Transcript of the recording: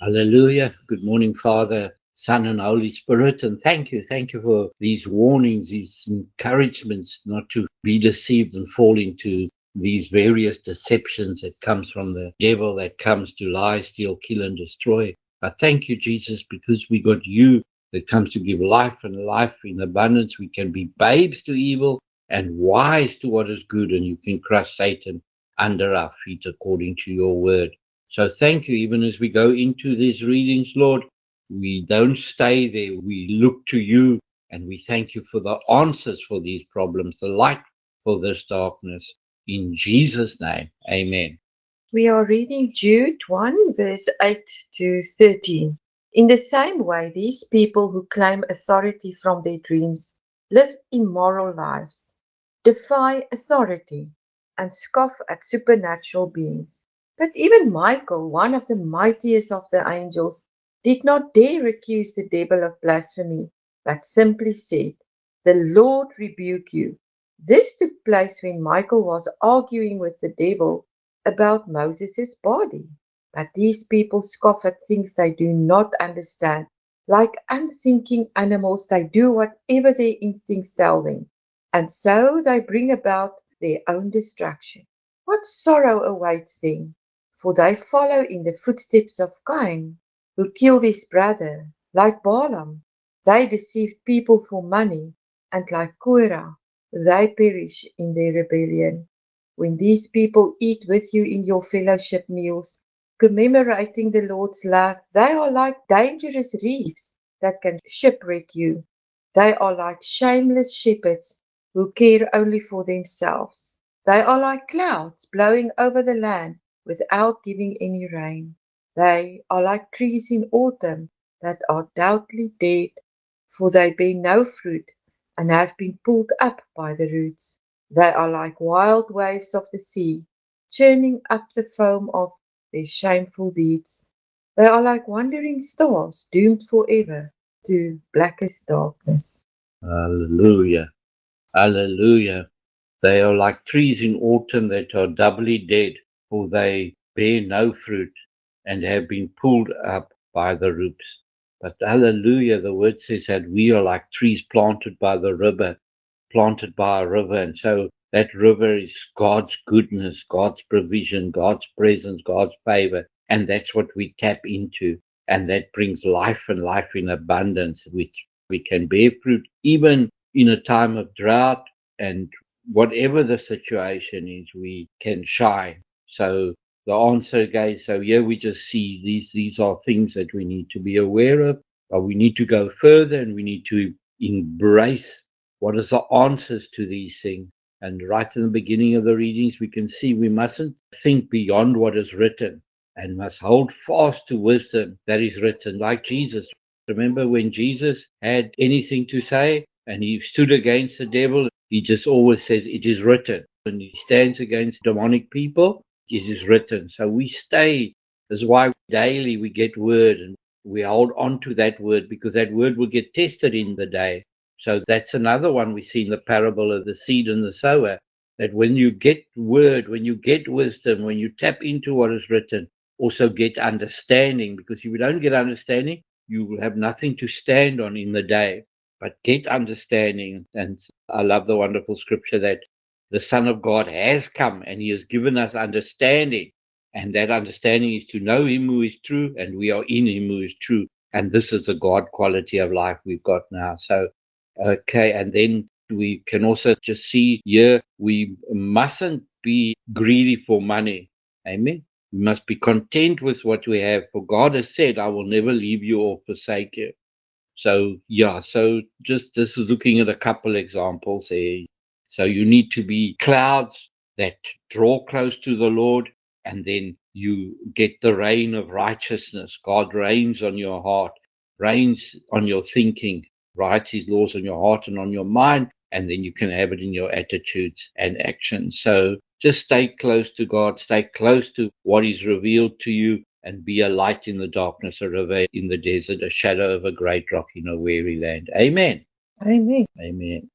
Hallelujah. Good morning, Father, Son, and Holy Spirit. And thank you. Thank you for these warnings, these encouragements not to be deceived and fall into these various deceptions that comes from the devil, that comes to lie, steal, kill, and destroy. I thank you, Jesus, because we got you that comes to give life and life in abundance. We can be babes to evil and wise to what is good, and you can crush Satan under our feet according to your word. So thank you, even as we go into these readings, Lord, we don't stay there. We look to you and we thank you for the answers for these problems, the light for this darkness. In Jesus' name, amen. We are reading Jude 1, verse 8 to 13. In the same way, these people who claim authority from their dreams live immoral lives, defy authority, and scoff at supernatural beings. But even Michael, one of the mightiest of the angels, did not dare accuse the devil of blasphemy, but simply said, "The Lord rebuke you." This took place when Michael was arguing with the devil about Moses' body. But these people scoff at things they do not understand. Like unthinking animals, they do whatever their instincts tell them, and so they bring about their own destruction. What sorrow awaits them! For they follow in the footsteps of Cain, who killed his brother. Like Balaam, they deceived people for money, and like Korah, they perish in their rebellion. When these people eat with you in your fellowship meals, commemorating the Lord's love, they are like dangerous reefs that can shipwreck you. They are like shameless shepherds who care only for themselves. They are like clouds blowing over the land without giving any rain. They are like trees in autumn that are doubtly dead, for they bear no fruit and have been pulled up by the roots. They are like wild waves of the sea, churning up the foam of their shameful deeds. They are like wandering stars, doomed forever to blackest darkness. Hallelujah. Hallelujah. They are like trees in autumn that are doubly dead, for they bear no fruit and have been pulled up by the roots. But hallelujah, the word says that we are like trees planted by the river, planted by a river. And so that river is God's goodness, God's provision, God's presence, God's favor. And that's what we tap into. And that brings life and life in abundance, which we can bear fruit even in a time of drought, and whatever the situation is, we can shine. So the answer, guys, so here we just see these are things that we need to be aware of, but we need to go further and we need to embrace what is the answers to these things. And right in the beginning of the readings, we can see we mustn't think beyond what is written and must hold fast to wisdom that is written, like Jesus. Remember when Jesus had anything to say and he stood against the devil, he just always says, "It is written." When he stands against demonic people, it is written. So we stay. That's why daily we get word and we hold on to that word, because that word will get tested in the day. So that's another one we see in the parable of the seed and the sower, that when you get word, when you get wisdom, when you tap into what is written, also get understanding, because if you don't get understanding, you will have nothing to stand on in the day. But get understanding. And I love the wonderful scripture that the Son of God has come and he has given us understanding. And that understanding is to know him who is true, and we are in him who is true. And this is the God quality of life we've got now. So, okay. And then we can also just see here, we mustn't be greedy for money. Amen. We must be content with what we have. For God has said, "I will never leave you or forsake you." So, yeah, so just this is looking at a couple examples there. So you need to be clouds that draw close to the Lord, and then you get the rain of righteousness. God reigns on your heart, reigns on your thinking, writes his laws on your heart and on your mind, and then you can have it in your attitudes and actions. So just stay close to God, stay close to what is revealed to you, and be a light in the darkness, a river in the desert, a shadow of a great rock in a weary land. Amen. Amen. Amen.